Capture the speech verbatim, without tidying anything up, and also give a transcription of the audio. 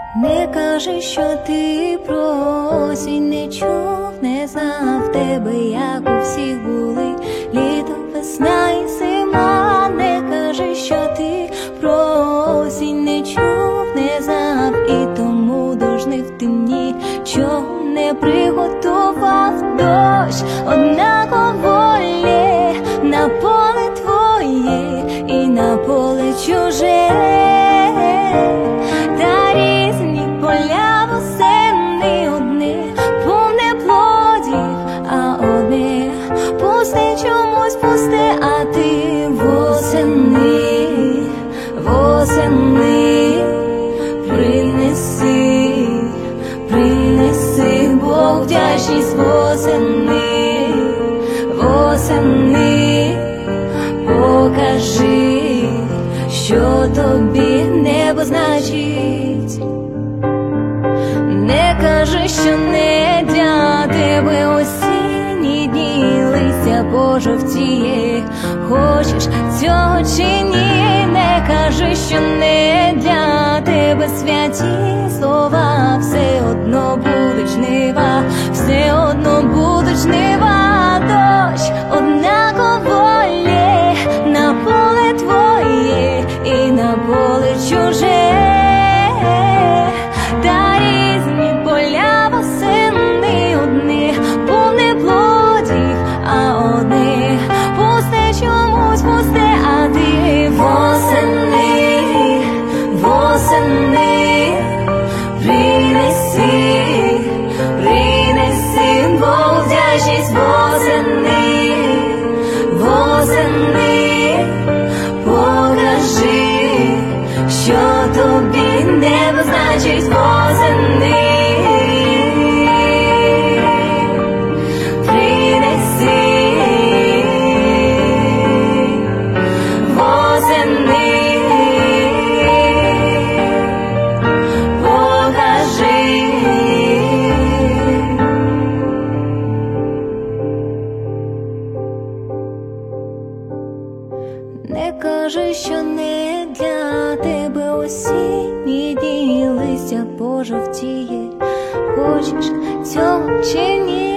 Не кажи, що ти про осінь не чув, не знав тебе, як у всіх були літо, весна і зима. Не кажи, що ти про осінь не чув, не знав, і тому дожнив ти нічого не приготував. Дощ однаково лє на поле твоє і на поле чуже. Чомусь пусте, а ти восени, восени принеси, принеси Бог вдячність восени, восени покажи, що тобі небо значить. Не кажи, що не для тебе осінні дні, листя пожовтіє, хочеш цього чи ні. Не кажи, що не для тебе святі слова, все одно будуть жнива, все одно будуть жнива. Дощ однаково лє на поле твоє і на поле чуже. Та різні поля восени, одне повне плодів, а одне пусте, чомусь пусте, а ти восени, восени принеси, принеси Бог вдячність восени, восени покажи, що тобі небо значить восени. Не кажи, що не для тебе осінні дні, листя пожовтіє, хочеш цього чи ні.